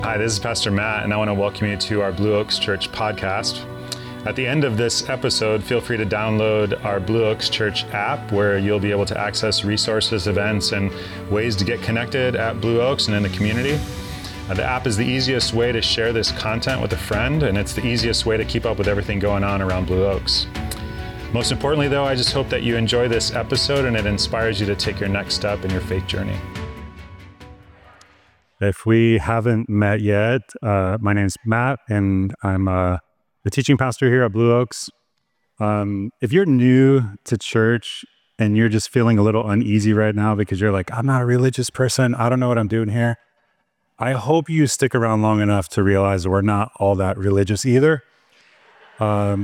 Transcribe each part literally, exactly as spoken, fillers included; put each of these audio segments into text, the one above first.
Hi, this is Pastor Matt, and I want to welcome you to our Blue Oaks Church podcast. At the end of this episode, feel free to download our Blue Oaks Church app, where you'll be able to access resources, events, and ways to get connected at Blue Oaks and in the community. Uh, the app is the easiest way to share this content with a friend, and it's the easiest way to keep up with everything going on around Blue Oaks. Most importantly, though, I just hope that you enjoy this episode and it inspires you to take your next step in your faith journey. If we haven't met yet, uh, my name's Matt, and I'm uh, the teaching pastor here at Blue Oaks. Um, if you're new to church and you're just feeling a little uneasy right now because you're like, I'm not a religious person, I don't know what I'm doing here, I hope you stick around long enough to realize we're not all that religious either. Um,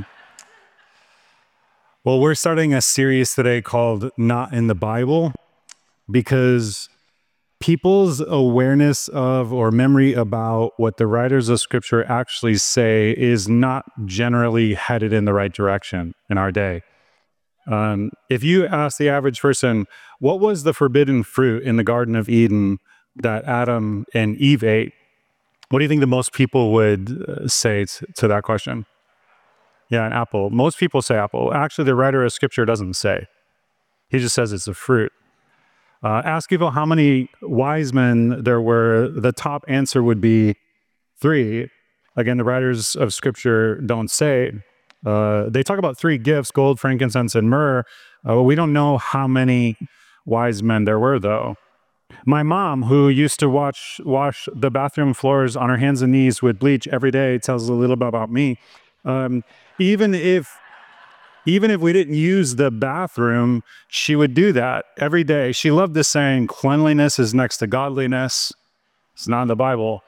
well, we're starting a series today called Not in the Bible, because people's awareness of or memory about what the writers of Scripture actually say is not generally headed in the right direction in our day. Um, if you ask the average person, what was the forbidden fruit in the Garden of Eden that Adam and Eve ate? What do you think the most people would uh, say t- to that question? Yeah, an apple. Most people say apple. Actually, the writer of Scripture doesn't say. He just says it's a fruit. Uh, ask people how many wise men there were, the top answer would be three. Again, the writers of Scripture don't say. Uh, they talk about three gifts, gold, frankincense, and myrrh. Uh, we don't know how many wise men there were, though. My mom, who used to watch, wash the bathroom floors on her hands and knees with bleach every day, tells a little bit about me. Um, even if Even if we didn't use the bathroom, she would do that every day. She loved this saying, cleanliness is next to godliness. It's not in the Bible.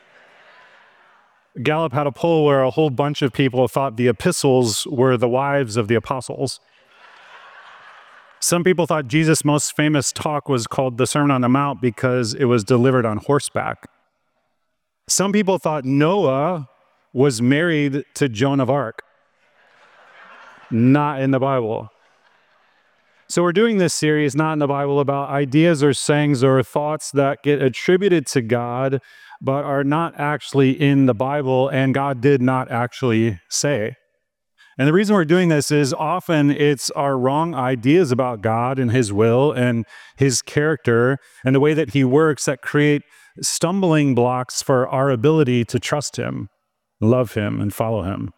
Gallup had a poll where a whole bunch of people thought the epistles were the wives of the apostles. Some people thought Jesus' most famous talk was called the Sermon on the Mount because it was delivered on horseback. Some people thought Noah was married to Joan of Arc. Not in the Bible. So we're doing this series, Not in the Bible, about ideas or sayings or thoughts that get attributed to God, but are not actually in the Bible, and God did not actually say. And the reason we're doing this is often it's our wrong ideas about God and His will and His character and the way that He works that create stumbling blocks for our ability to trust Him, love Him, and follow Him.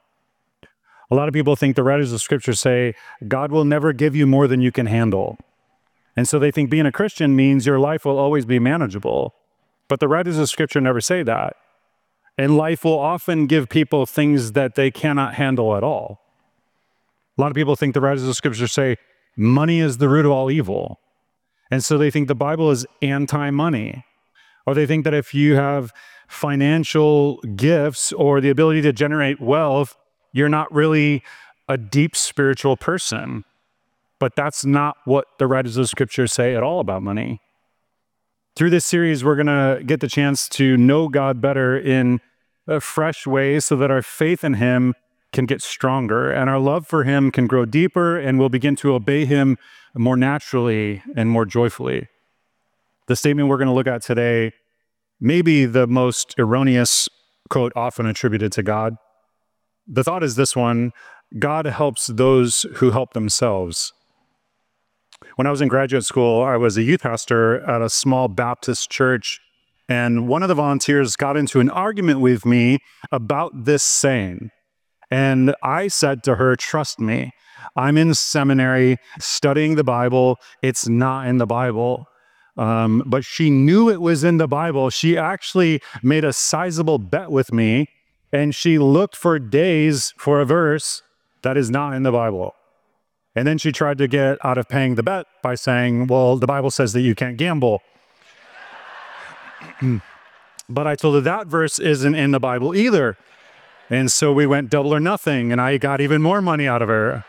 A lot of people think the writers of Scripture say, God will never give you more than you can handle. And so they think being a Christian means your life will always be manageable. But the writers of Scripture never say that. And life will often give people things that they cannot handle at all. A lot of people think the writers of Scripture say, money is the root of all evil. And so they think the Bible is anti-money. Or they think that if you have financial gifts or the ability to generate wealth, you're not really a deep spiritual person. But that's not what the writers of Scripture say at all about money. Through this series, we're going to get the chance to know God better in a fresh way so that our faith in Him can get stronger and our love for Him can grow deeper, and we'll begin to obey Him more naturally and more joyfully. The statement we're going to look at today may be the most erroneous quote often attributed to God. The thought is this one: God helps those who help themselves. When I was in graduate school, I was a youth pastor at a small Baptist church, and one of the volunteers got into an argument with me about this saying. And I said to her, trust me, I'm in seminary studying the Bible. It's not in the Bible. Um, but she knew it was in the Bible. She actually made a sizable bet with me, and she looked for days for a verse that is not in the Bible. And then she tried to get out of paying the bet by saying, well, the Bible says that you can't gamble. But I told her that verse isn't in the Bible either. And so we went double or nothing, and I got even more money out of her.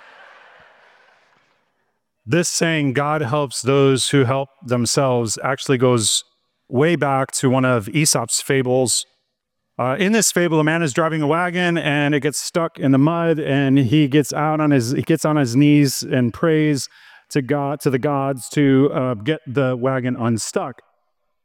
This saying, God helps those who help themselves, actually goes way back to one of Aesop's fables. Uh, in this fable, a man is driving a wagon and it gets stuck in the mud, and he gets out on his he gets on his knees and prays to God, to the gods, to uh, get the wagon unstuck.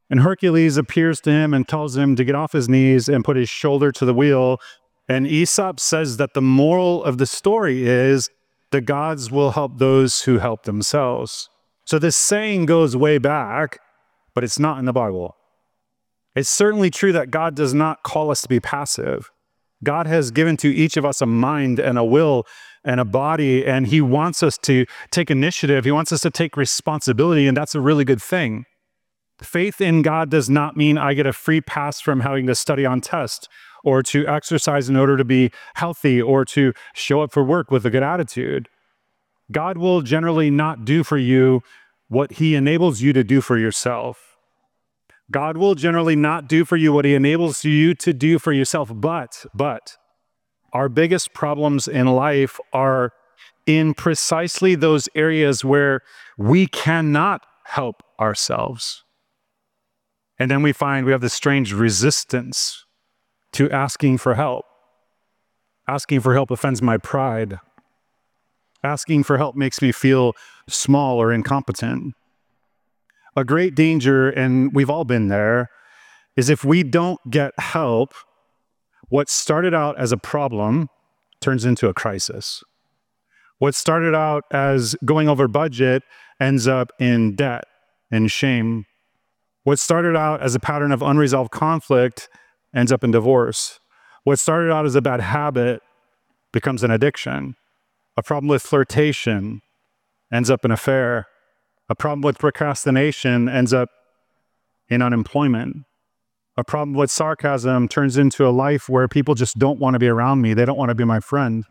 And Hercules appears to him and tells him to get off his knees and put his shoulder to the wheel. And Aesop says that the moral of the story is the gods will help those who help themselves. So this saying goes way back, but it's not in the Bible. It's certainly true that God does not call us to be passive. God has given to each of us a mind and a will and a body, and he wants us to take initiative. He wants us to take responsibility, and that's a really good thing. Faith in God does not mean I get a free pass from having to study on test or to exercise in order to be healthy or to show up for work with a good attitude. God will generally not do for you what he enables you to do for yourself. God will generally not do for you what he enables you to do for yourself, but, but, our biggest problems in life are in precisely those areas where we cannot help ourselves. And then we find we have this strange resistance to asking for help. Asking for help offends my pride. Asking for help makes me feel small or incompetent. A great danger, and we've all been there, is if we don't get help, what started out as a problem turns into a crisis. What started out as going over budget ends up in debt and shame. What started out as a pattern of unresolved conflict ends up in divorce. What started out as a bad habit becomes an addiction. A problem with flirtation ends up in affair. A problem with procrastination ends up in unemployment. A problem with sarcasm turns into a life where people just don't want to be around me. They don't want to be my friend.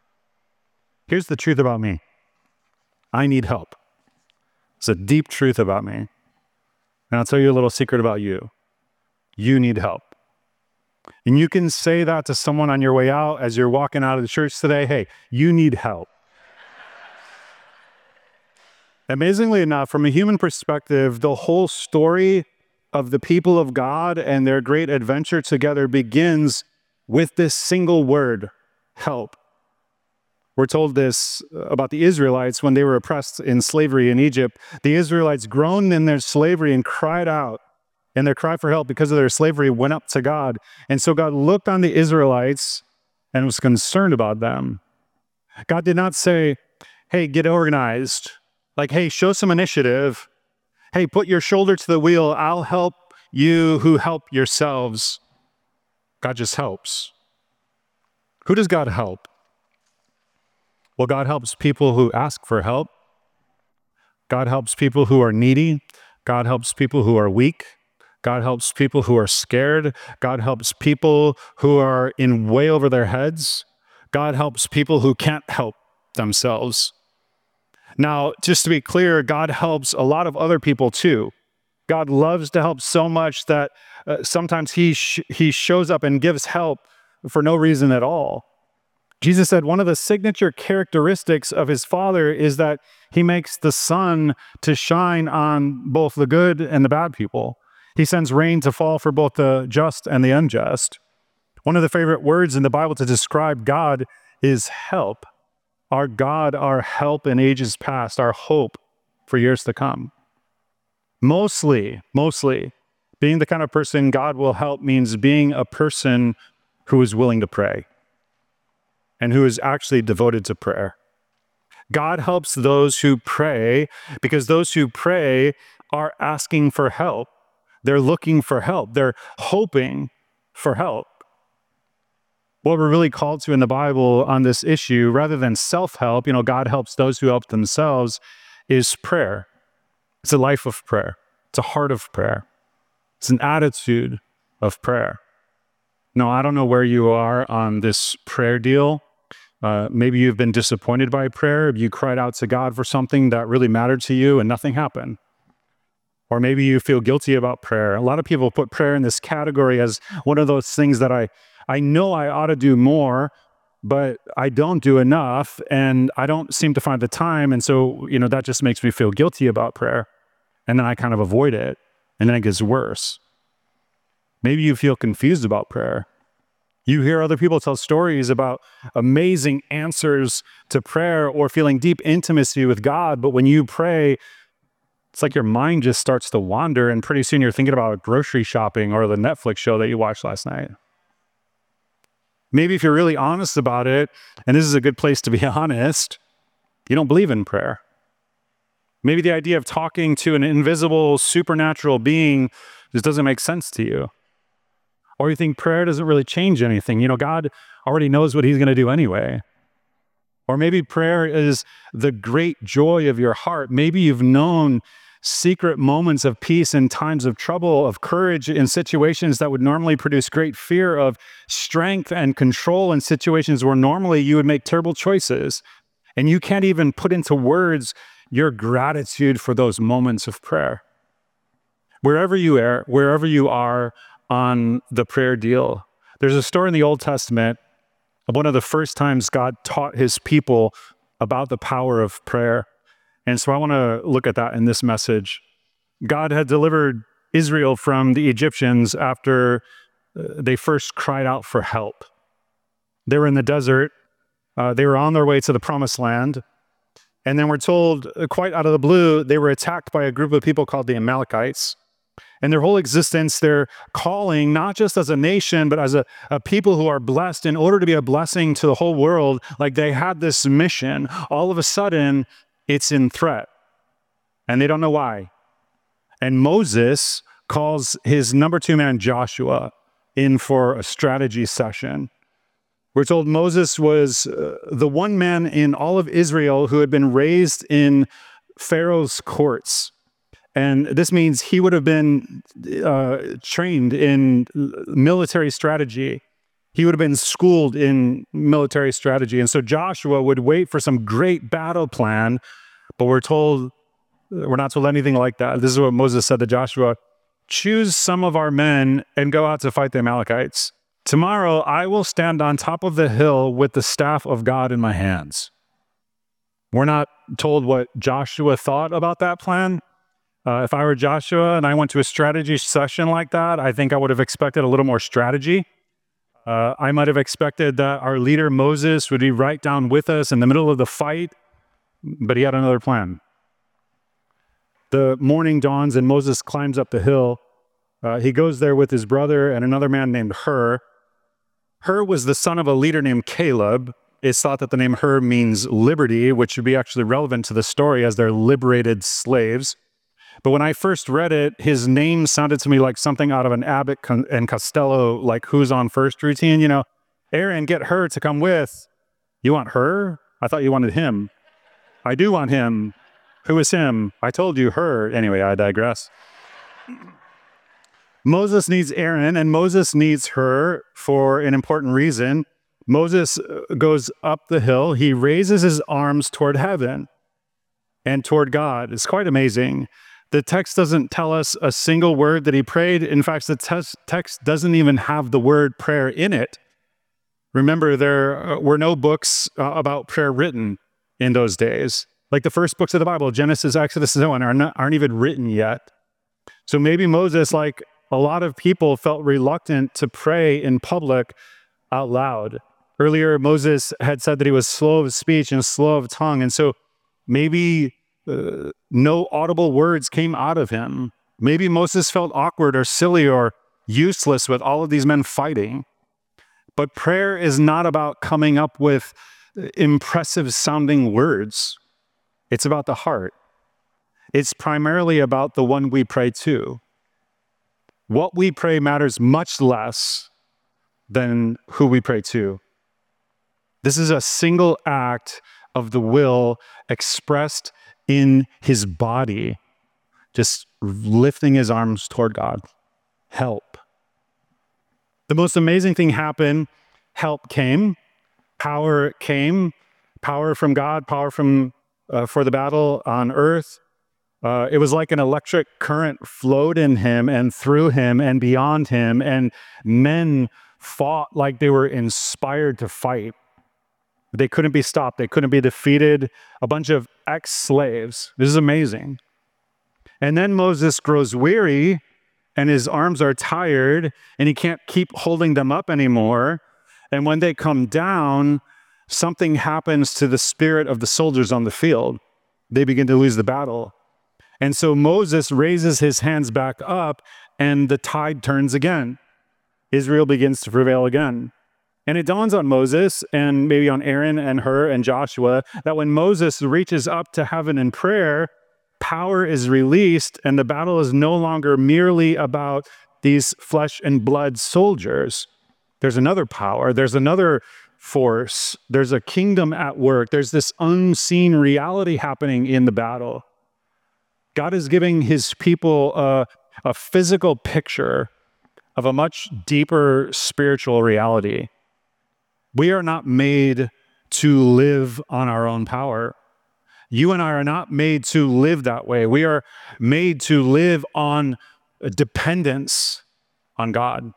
Here's the truth about me. I need help. It's a deep truth about me. And I'll tell you a little secret about you. You need help. And you can say that to someone on your way out as you're walking out of the church today. Hey, you need help. Amazingly enough, from a human perspective, the whole story of the people of God and their great adventure together begins with this single word, help. We're told this about the Israelites when they were oppressed in slavery in Egypt. The Israelites groaned in their slavery and cried out, and their cry for help because of their slavery went up to God. And so God looked on the Israelites and was concerned about them. God did not say, hey, get organized. Like, hey, show some initiative. Hey, put your shoulder to the wheel. I'll help you who help yourselves. God just helps. Who does God help? Well, God helps people who ask for help. God helps people who are needy. God helps people who are weak. God helps people who are scared. God helps people who are in way over their heads. God helps people who can't help themselves. Now, just to be clear, God helps a lot of other people too. God loves to help so much that uh, sometimes he, sh- he shows up and gives help for no reason at all. Jesus said one of the signature characteristics of his Father is that he makes the sun to shine on both the good and the bad people. He sends rain to fall for both the just and the unjust. One of the favorite words in the Bible to describe God is help. Our God, our help in ages past, our hope for years to come. Mostly, mostly, being the kind of person God will help means being a person who is willing to pray and who is actually devoted to prayer. God helps those who pray because those who pray are asking for help. They're looking for help. They're hoping for help. What we're really called to in the Bible on this issue, rather than self-help, you know, God helps those who help themselves, is prayer. It's a life of prayer. It's a heart of prayer. It's an attitude of prayer. No, I don't know where you are on this prayer deal. Uh, maybe you've been disappointed by prayer. You cried out to God for something that really mattered to you and nothing happened. Or maybe you feel guilty about prayer. A lot of people put prayer in this category as one of those things that I, I know I ought to do more, but I don't do enough, and I don't seem to find the time. And so, you know, that just makes me feel guilty about prayer. And then I kind of avoid it, and then it gets worse. Maybe you feel confused about prayer. You hear other people tell stories about amazing answers to prayer or feeling deep intimacy with God, but when you pray, it's like your mind just starts to wander, and pretty soon you're thinking about grocery shopping or the Netflix show that you watched last night. Maybe if you're really honest about it, and this is a good place to be honest, you don't believe in prayer. Maybe the idea of talking to an invisible, supernatural being just doesn't make sense to you. Or you think prayer doesn't really change anything. You know, God already knows what he's going to do anyway. Or maybe prayer is the great joy of your heart. Maybe you've known secret moments of peace in times of trouble, of courage in situations that would normally produce great fear, of strength and control in situations where normally you would make terrible choices. And you can't even put into words your gratitude for those moments of prayer. Wherever you are, wherever you are on the prayer deal, there's a story in the Old Testament of one of the first times God taught his people about the power of prayer. And so I want to look at that in this message. God had delivered Israel from the Egyptians after they first cried out for help. They were in the desert. Uh, they were on their way to the promised land. And then we're told, uh, quite out of the blue, they were attacked by a group of people called the Amalekites. And their whole existence, their calling, not just as a nation, but as a, a people who are blessed in order to be a blessing to the whole world, like they had this mission. All of a sudden, it's in threat. And they don't know why. And Moses calls his number two man, Joshua, in for a strategy session. We're told Moses was uh, the one man in all of Israel who had been raised in Pharaoh's courts. And this means he would have been uh, trained in military strategy. He would have been schooled in military strategy. And so Joshua would wait for some great battle plan, but we're told, we're not told anything like that. This is what Moses said to Joshua: choose some of our men and go out to fight the Amalekites. Tomorrow I will stand on top of the hill with the staff of God in my hands. We're not told what Joshua thought about that plan. Uh, if I were Joshua and I went to a strategy session like that, I think I would have expected a little more strategy. Uh, I might have expected that our leader Moses would be right down with us in the middle of the fight, but he had another plan. The morning dawns and Moses climbs up the hill. Uh, he goes there with his brother and another man named Hur. Hur was the son of a leader named Caleb. It's thought that the name Hur means liberty, which would be actually relevant to the story as they're liberated slaves. But when I first read it, his name sounded to me like something out of an Abbott and Costello, like Who's on First routine. You know, Aaron, get Hur to come with. You want Hur? I thought you wanted him. I do want him. Who is him? I told you Hur. Anyway, I digress. Moses needs Aaron, and Moses needs Hur for an important reason. Moses goes up the hill. He raises his arms toward heaven and toward God. It's quite amazing. The text doesn't tell us a single word that he prayed. In fact, the te- text doesn't even have the word prayer in it. Remember, there were no books uh, about prayer written in those days. Like the first books of the Bible, Genesis, Exodus, and so on, are not, aren't even written yet. So maybe Moses, like a lot of people, felt reluctant to pray in public out loud. Earlier, Moses had said that he was slow of speech and slow of tongue. And so maybe uh, no audible words came out of him. Maybe Moses felt awkward or silly or useless with all of these men fighting. But prayer is not about coming up with impressive sounding words. It's about the heart. It's primarily about the one we pray to. What we pray matters much less than who we pray to. This is a single act of the will expressed in his body, just lifting his arms toward God. Help. The most amazing thing happened. Help came. Power came. Power from God, power from uh, for the battle on earth. Uh, it was like an electric current flowed in him and through him and beyond him, and men fought like they were inspired to fight. They couldn't be stopped. They couldn't be defeated. A bunch of ex-slaves. This is amazing. And then Moses grows weary, and his arms are tired, and he can't keep holding them up anymore. And when they come down, something happens to the spirit of the soldiers on the field. They begin to lose the battle. And so Moses raises his hands back up, and the tide turns again. Israel begins to prevail again. And it dawns on Moses and maybe on Aaron and Hur and Joshua that when Moses reaches up to heaven in prayer, power is released, and the battle is no longer merely about these flesh and blood soldiers. There's another power. There's another force. There's a kingdom at work. There's this unseen reality happening in the battle. God is giving his people a, a physical picture of a much deeper spiritual reality. We are not made to live on our own power. You and I are not made to live that way. We are made to live on dependence on God.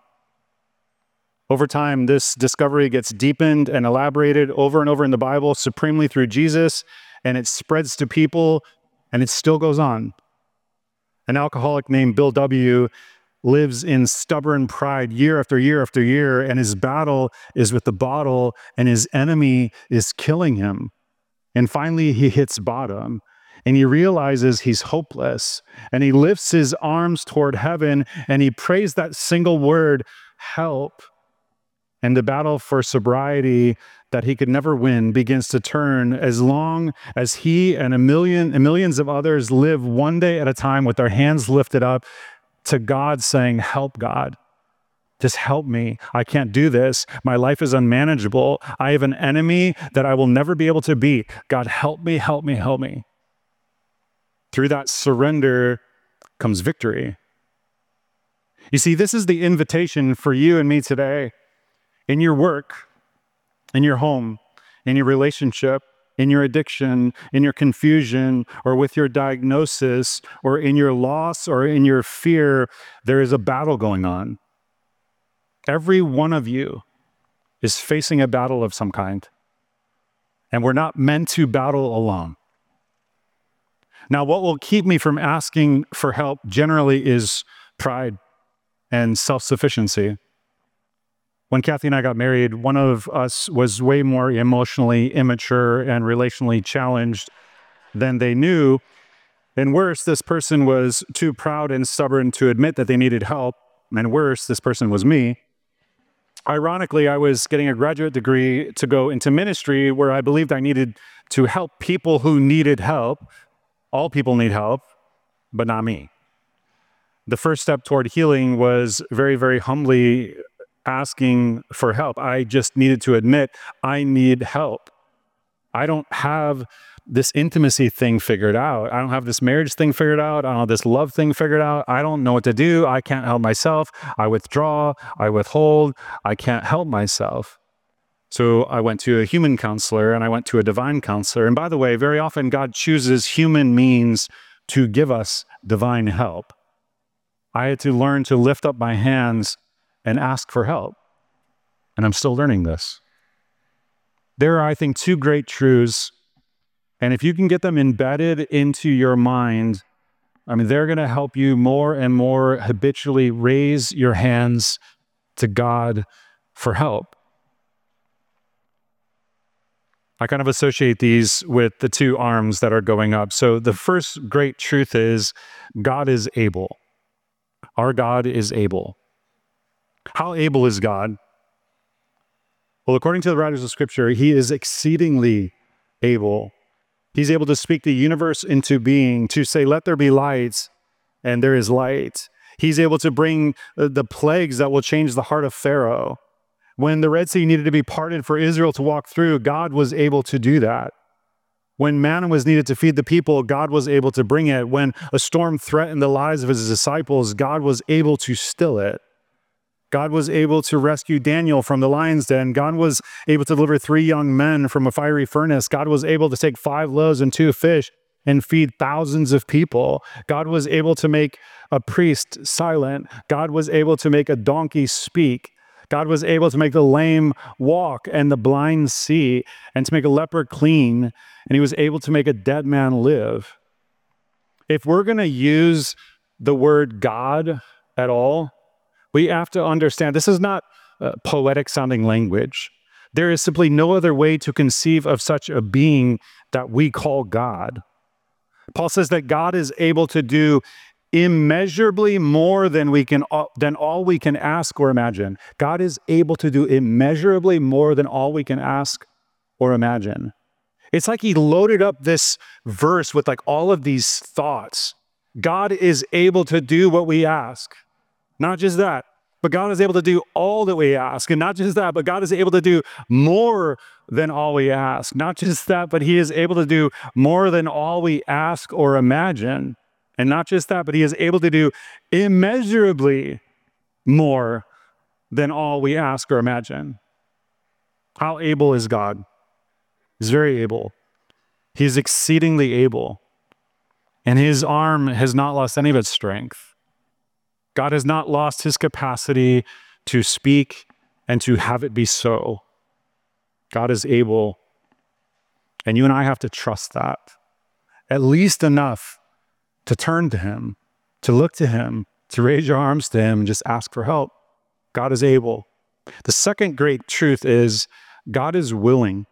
Over time, this discovery gets deepened and elaborated over and over in the Bible, supremely through Jesus, and it spreads to people, and it still goes on. An alcoholic named Bill W. lives in stubborn pride year after year after year, and his battle is with the bottle, and his enemy is killing him. And finally, he hits bottom, and he realizes he's hopeless, and he lifts his arms toward heaven, and he prays that single word, help. And the battle for sobriety that he could never win begins to turn as long as he and a million and millions of others live one day at a time with their hands lifted up to God saying, help, God. Just help me. I can't do this. My life is unmanageable. I have an enemy that I will never be able to beat. God, help me, help me, help me. Through that surrender comes victory. You see, this is the invitation for you and me today. In your work, in your home, in your relationship, in your addiction, in your confusion, or with your diagnosis, or in your loss, or in your fear, there is a battle going on. Every one of you is facing a battle of some kind, and we're not meant to battle alone. Now, what will keep me from asking for help generally is pride and self-sufficiency. When Kathy and I got married, one of us was way more emotionally immature and relationally challenged than they knew. And worse, this person was too proud and stubborn to admit that they needed help. And worse, this person was me. Ironically, I was getting a graduate degree to go into ministry where I believed I needed to help people who needed help. All people need help, but not me. The first step toward healing was very, very humbly asking for help. I just needed to admit I need help. I don't have this intimacy thing figured out. I don't have this marriage thing figured out. I don't have this love thing figured out. I don't know what to do. I can't help myself. I withdraw. I withhold. I can't help myself. So I went to a human counselor and I went to a divine counselor. And by the way, very often God chooses human means to give us divine help. I had to learn to lift up my hands and ask for help. And I'm still learning this. There are, I think, two great truths. And if you can get them embedded into your mind, I mean, they're going to help you more and more habitually raise your hands to God for help. I kind of associate these with the two arms that are going up. So the first great truth is God is able. Our God is able. How able is God? Well, according to the writers of Scripture, he is exceedingly able. He's able to speak the universe into being, to say, let there be light, and there is light. He's able to bring the plagues that will change the heart of Pharaoh. When the Red Sea needed to be parted for Israel to walk through, God was able to do that. When manna was needed to feed the people, God was able to bring it. When a storm threatened the lives of his disciples, God was able to still it. God was able to rescue Daniel from the lion's den. God was able to deliver three young men from a fiery furnace. God was able to take five loaves and two fish and feed thousands of people. God was able to make a priest silent. God was able to make a donkey speak. God was able to make the lame walk and the blind see, and to make a leper clean, and he was able to make a dead man live. If we're going to use the word God at all, we have to understand this is not uh, poetic sounding language. There is simply no other way to conceive of such a being that we call God. Paul says that God is able to do immeasurably more than we can than all we can ask or imagine. God is able to do immeasurably more than all we can ask or imagine. It's like he loaded up this verse with like all of these thoughts. God is able to do what we ask. Not just that, but God is able to do all that we ask. And not just that, but God is able to do more than all we ask. Not just that, but he is able to do more than all we ask or imagine. And not just that, but he is able to do immeasurably more than all we ask or imagine. How able is God? He's very able. He's exceedingly able. And his arm has not lost any of its strength. God has not lost his capacity to speak and to have it be so. God is able. And you and I have to trust that. At least enough to turn to him, to look to him, to raise your arms to him and just ask for help. God is able. The second great truth is God is willing.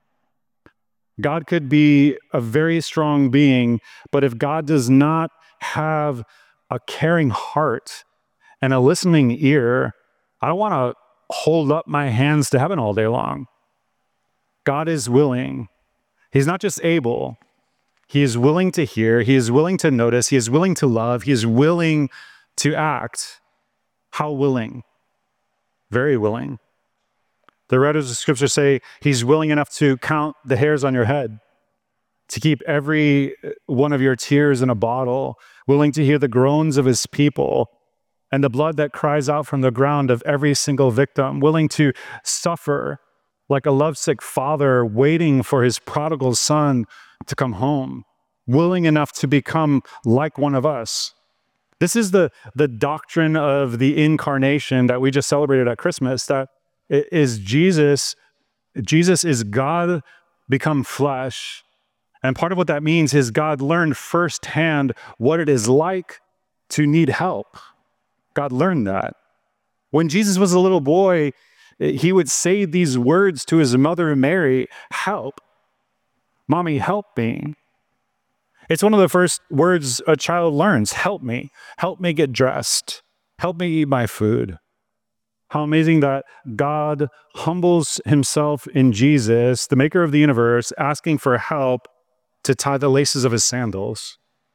God could be a very strong being, but if God does not have a caring heart and a listening ear, I don't want to hold up my hands to heaven all day long. God is willing. He's not just able. He is willing to hear. He is willing to notice. He is willing to love. He is willing to act. How willing? Very willing. The writers of Scripture say he's willing enough to count the hairs on your head, to keep every one of your tears in a bottle, willing to hear the groans of his people and the blood that cries out from the ground of every single victim, willing to suffer like a lovesick father waiting for his prodigal son to come home, willing enough to become like one of us. This is the, the doctrine of the incarnation that we just celebrated at Christmas, that is Jesus. Jesus is God become flesh. And part of what that means is God learned firsthand what it is like to need help. God learned that. When Jesus was a little boy, he would say these words to his mother Mary, "Help. Mommy, help me." It's one of the first words a child learns. Help me. Help me get dressed. Help me eat my food. How amazing that God humbles himself in Jesus, the maker of the universe, asking for help to tie the laces of his sandals.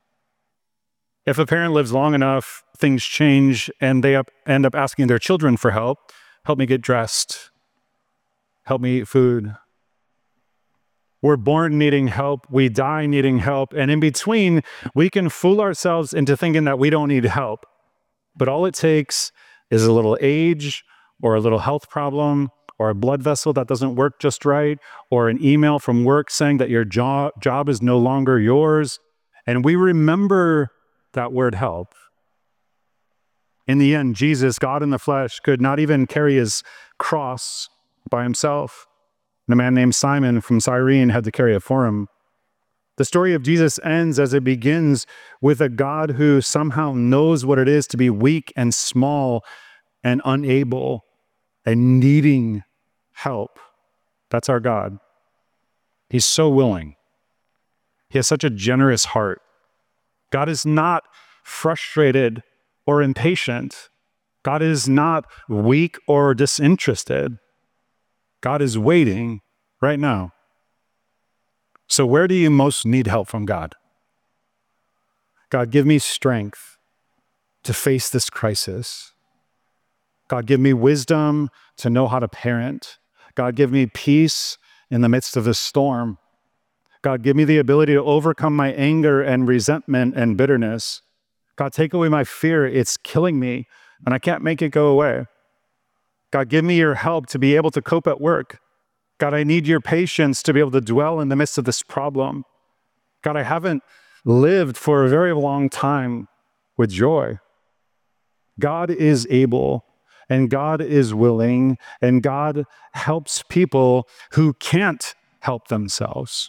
If a parent lives long enough, things change and they up, end up asking their children for help. Help me get dressed. Help me eat food. We're born needing help. We die needing help. And in between, we can fool ourselves into thinking that we don't need help. But all it takes is a little age or a little health problem or a blood vessel that doesn't work just right or an email from work saying that your job, job is no longer yours. And we remember that word help. In the end, Jesus, God in the flesh, could not even carry his cross by himself. And a man named Simon from Cyrene had to carry it for him. The story of Jesus ends as it begins with a God who somehow knows what it is to be weak and small and unable and needing help. That's our God. He's so willing. He has such a generous heart. God is not frustrated or impatient. God is not weak or disinterested. God is waiting right now. So where do you most need help from God? God, give me strength to face this crisis. God, give me wisdom to know how to parent. God, give me peace in the midst of this storm. God, give me the ability to overcome my anger and resentment and bitterness. God, take away my fear. It's killing me, and I can't make it go away. God, give me your help to be able to cope at work. God, I need your patience to be able to dwell in the midst of this problem. God, I haven't lived for a very long time with joy. God is able, and God is willing, and God helps people who can't help themselves.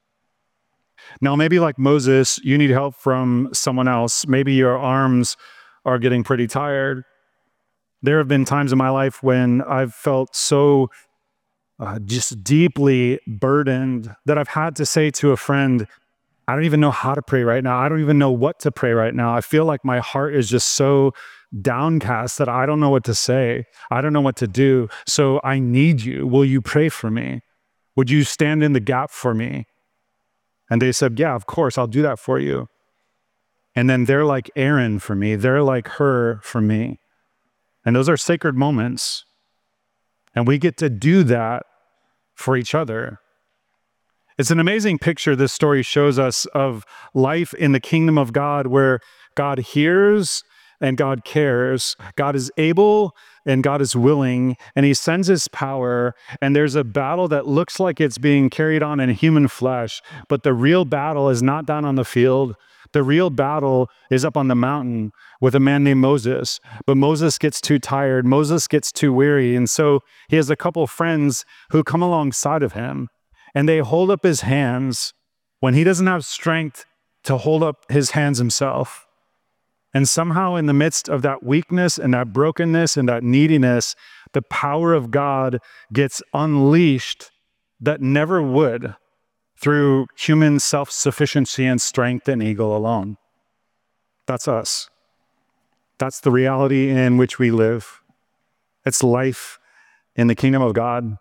Now, maybe like Moses, you need help from someone else. Maybe your arms are getting pretty tired. There have been times in my life when I've felt so uh, just deeply burdened that I've had to say to a friend, I don't even know how to pray right now. I don't even know what to pray right now. I feel like my heart is just so downcast that I don't know what to say. I don't know what to do. So I need you. Will you pray for me? Would you stand in the gap for me? And they said, yeah, of course, I'll do that for you. And then they're like Aaron for me. They're like her for me. And those are sacred moments. And we get to do that for each other. It's an amazing picture this story shows us of life in the kingdom of God, where God hears and God cares. God is able and God is willing, and he sends his power, and there's a battle that looks like it's being carried on in human flesh, but the real battle is not down on the field. The real battle is up on the mountain with a man named Moses. But Moses gets too tired. Moses gets too weary. And so he has a couple of friends who come alongside of him, and they hold up his hands when he doesn't have strength to hold up his hands himself. And somehow in the midst of that weakness and that brokenness and that neediness, the power of God gets unleashed that never would through human self-sufficiency and strength and ego alone. That's us. That's the reality in which we live. It's life in the kingdom of God.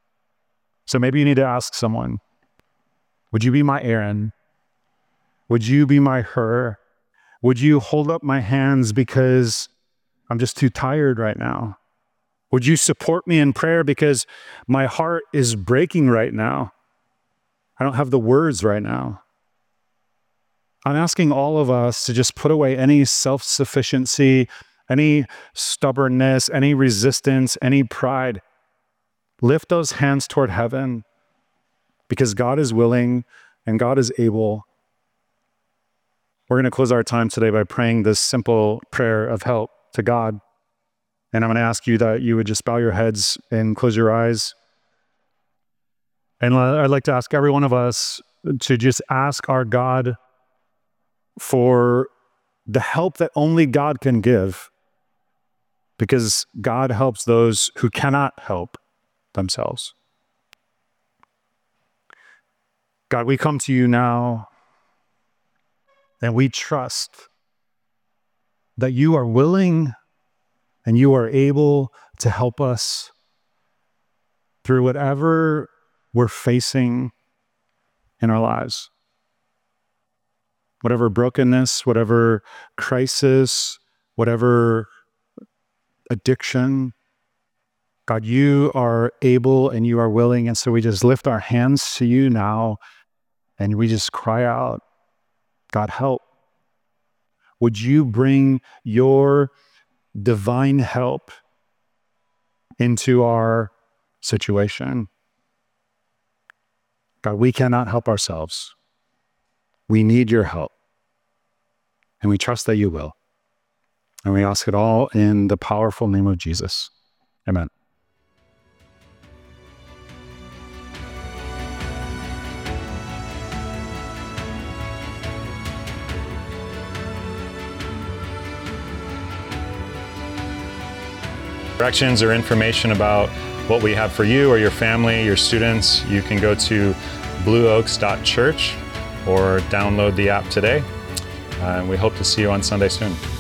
So maybe you need to ask someone, would you be my Aaron? Would you be my her? Would you hold up my hands because I'm just too tired right now? Would you support me in prayer because my heart is breaking right now? I don't have the words right now. I'm asking all of us to just put away any self-sufficiency, any stubbornness, any resistance, any pride. Lift those hands toward heaven because God is willing and God is able. We're going to close our time today by praying this simple prayer of help to God. And I'm going to ask you that you would just bow your heads and close your eyes. And I'd like to ask every one of us to just ask our God for the help that only God can give, because God helps those who cannot help themselves. God, we come to you now, and we trust that you are willing and you are able to help us through whatever we're facing in our lives. Whatever brokenness, whatever crisis, whatever addiction, God, you are able and you are willing. And so we just lift our hands to you now and we just cry out, God, help. Would you bring your divine help into our situation? God, we cannot help ourselves. We need your help. And we trust that you will. And we ask it all in the powerful name of Jesus. Amen. Directions or information about what we have for you or your family, your students, you can go to blue oaks dot church or download the app today. Uh, and we hope to see you on Sunday soon.